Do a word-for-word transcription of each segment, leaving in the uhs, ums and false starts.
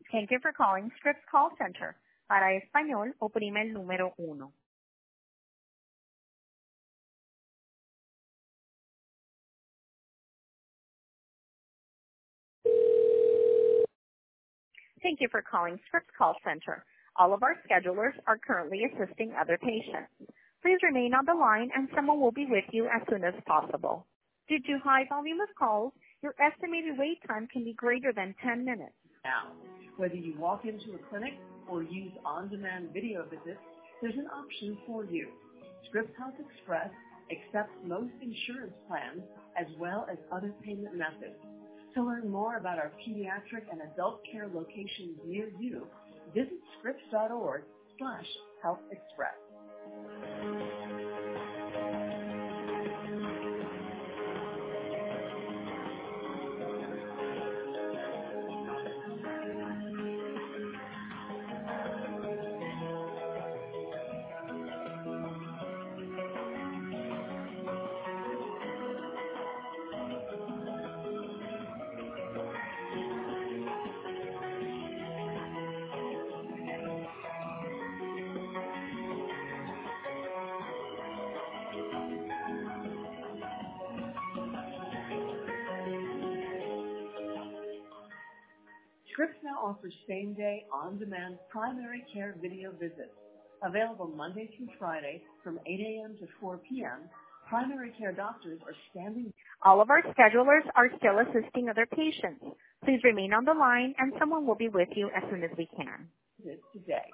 Thank you for calling Scripps Call Center. Para español, oprime el número uno. Thank you for calling Scripps Call Center. All of our schedulers are currently assisting other patients. Please remain on the line and someone will be with you as soon as possible. Due to high volume of calls, your estimated wait time can be greater than ten minutes. Now, whether you walk into a clinic or use on-demand video visits, there's an option for you. Scripps Health Express accepts most insurance plans as well as other payment methods. To learn more about our pediatric and adult care locations near you, visit scripps.org slash health express. Scripps now offers same-day, on-demand primary care video visits. Available Monday through Friday from eight a.m. to four p.m., primary care doctors are standing. All of our schedulers are still assisting other patients. Please remain on the line and someone will be with you as soon as we can. This today.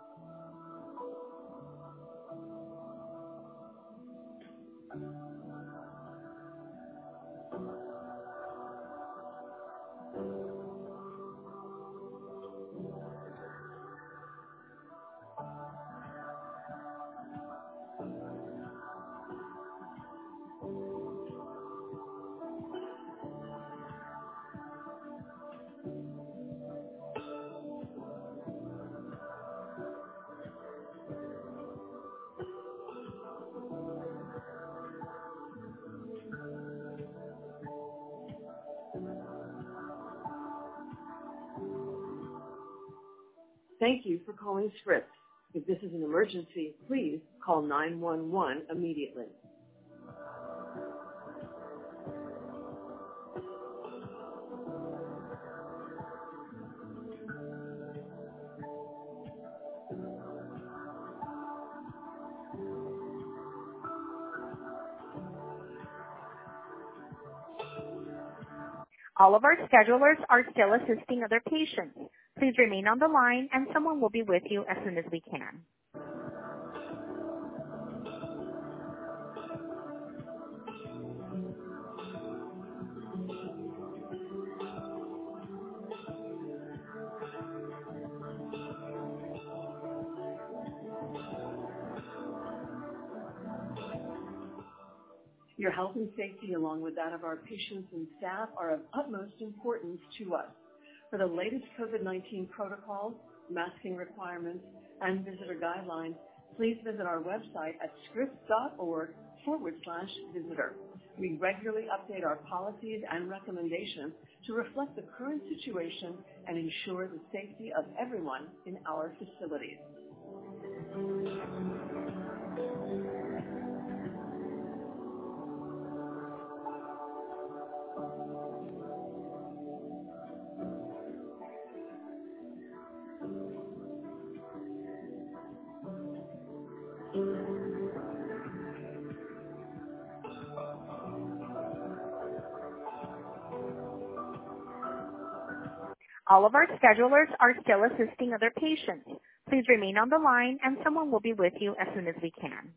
Thank you for calling Scripps. If this is an emergency, please call nine one one immediately. All of our schedulers are still assisting other patients. Please remain on the line and someone will be with you as soon as we can. Your health and safety, along with that of our patients and staff, are of utmost importance to us. For the latest COVID nineteen protocols, masking requirements, and visitor guidelines, please visit our website at scripps.org forward slash visitor. We regularly update our policies and recommendations to reflect the current situation and ensure the safety of everyone in our facilities. All of our schedulers are still assisting other patients. Please remain on the line and someone will be with you as soon as we can.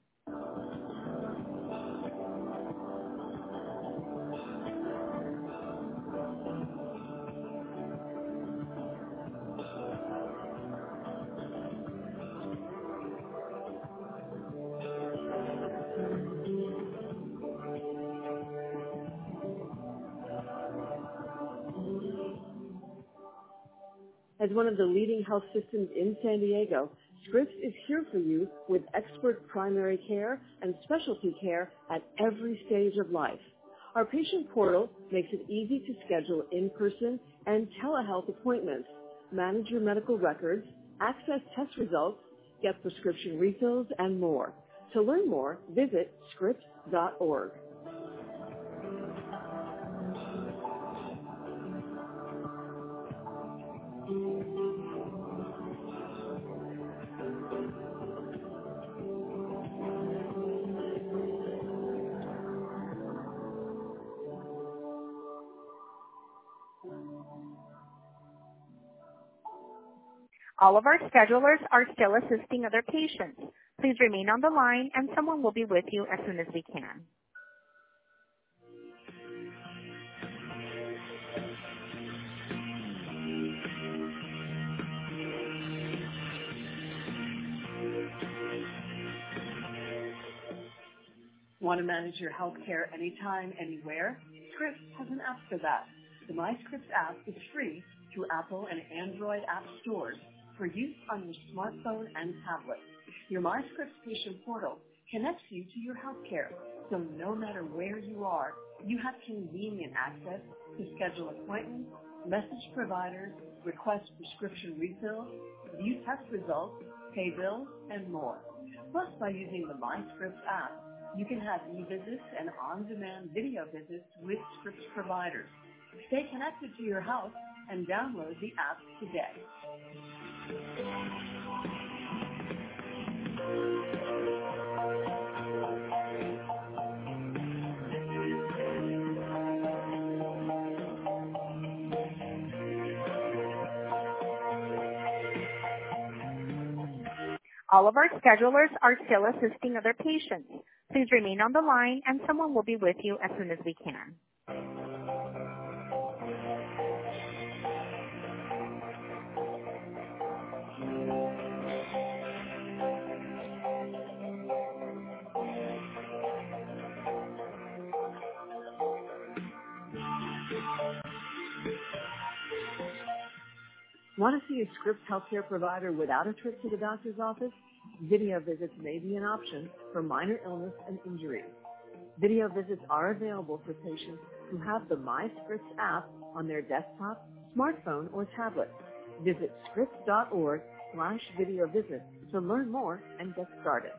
As one of the leading health systems in San Diego, Scripps is here for you with expert primary care and specialty care at every stage of life. Our patient portal makes it easy to schedule in-person and telehealth appointments. manage your medical records, access test results, get prescription refills, and more. To learn more, visit scripps dot org. All of our schedulers are still assisting other patients. Please remain on the line and someone will be with you as soon as we can. Want to manage your health care anytime, anywhere? Scripps has an app for that. The MyScripps app is free through Apple and Android app stores for use on your smartphone and tablet. Your MyScripps patient portal connects you to your health care, so no matter where you are, you have convenient access to schedule appointments, message providers, request prescription refills, view test results, pay bills, and more. Plus, by using the MyScripps app, you can have e-visits and on-demand video visits with Scripps providers. Stay connected to your health and download the app today. All of our schedulers are still assisting other patients. Please remain on the line and someone will be with you as soon as we can. Want to see a Scripps healthcare provider without a trip to the doctor's office? Video visits may be an option for minor illness and injury. Video visits are available for patients who have the MyScripps app on their desktop, smartphone, or tablet. Visit scripps dot org slash video visits to learn more and get started.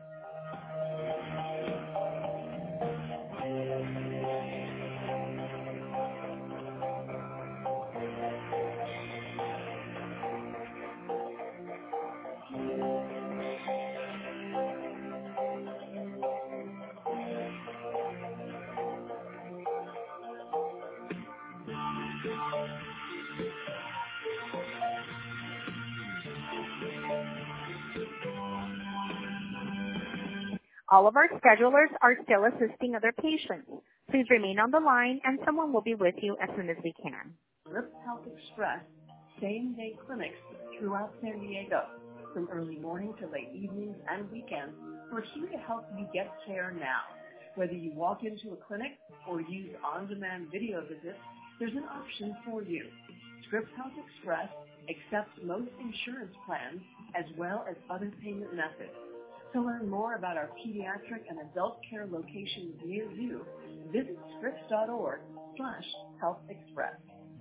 All of our schedulers are still assisting other patients. Please remain on the line and someone will be with you as soon as we can. Scripps Health Express same-day clinics throughout San Diego, from early morning to late evenings and weekends. We're here to help you get care now. Whether you walk into a clinic or use on-demand video visits, there's an option for you. Scripps Health Express accepts most insurance plans as well as other payment methods. To learn more about our pediatric and adult care locations near you, visit scripps dot org slash health express.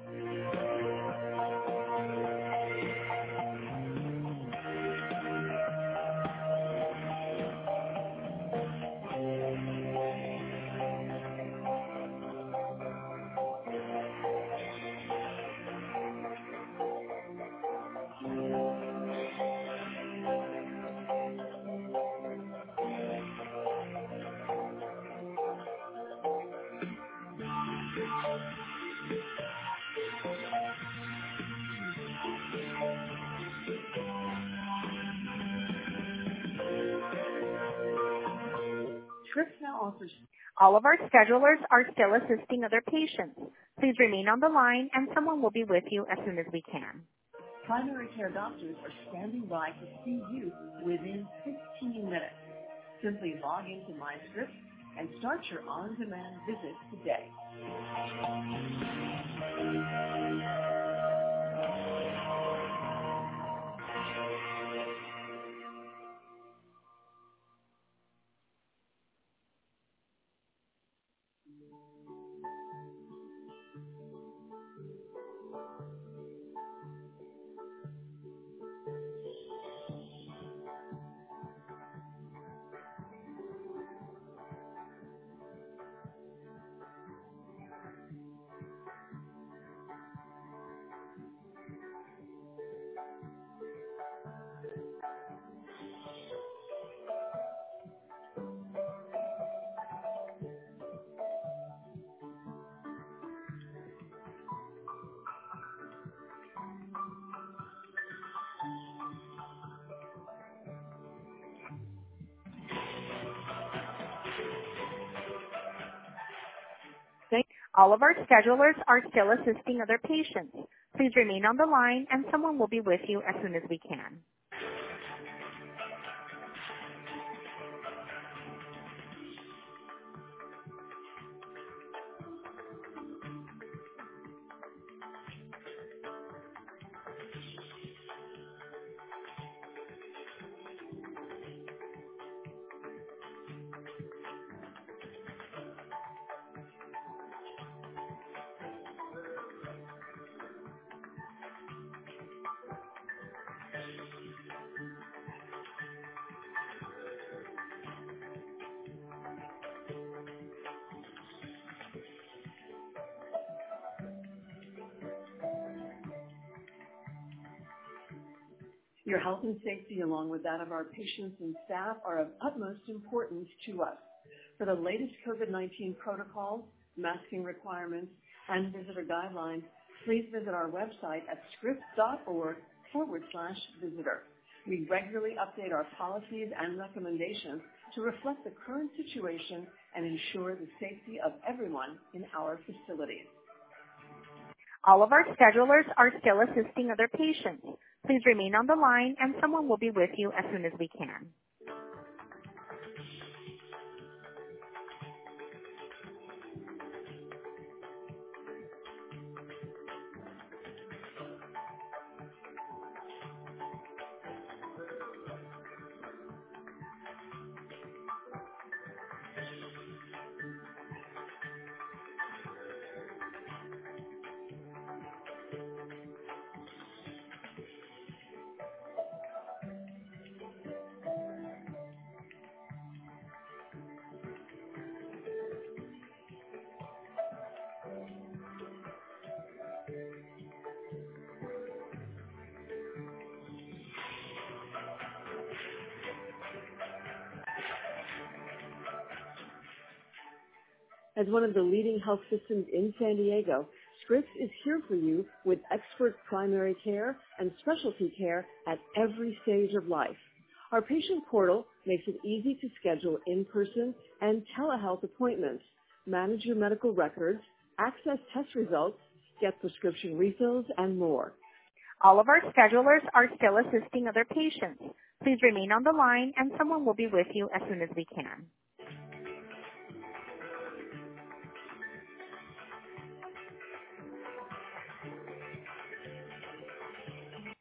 Scripps now offers. All of our schedulers are still assisting other patients. Please remain on the line and someone will be with you as soon as we can. Primary care doctors are standing by to see you within fifteen minutes. Simply log into MyScripps and start your on-demand visit today. All of our schedulers are still assisting other patients. Please remain on the line and someone will be with you as soon as we can. Your health and safety, along with that of our patients and staff, are of utmost importance to us. For the latest COVID nineteen protocols, masking requirements, and visitor guidelines, please visit our website at scripps.org forward slash visitor. We regularly update our policies and recommendations to reflect the current situation and ensure the safety of everyone in our facilities. All of our schedulers are still assisting other patients. Please remain on the line and someone will be with you as soon as we can. As one of the leading health systems in San Diego, Scripps is here for you with expert primary care and specialty care at every stage of life. Our patient portal makes it easy to schedule in-person and telehealth appointments, manage your medical records, access test results, get prescription refills, and more. All of our schedulers are still assisting other patients. Please remain on the line and someone will be with you as soon as we can.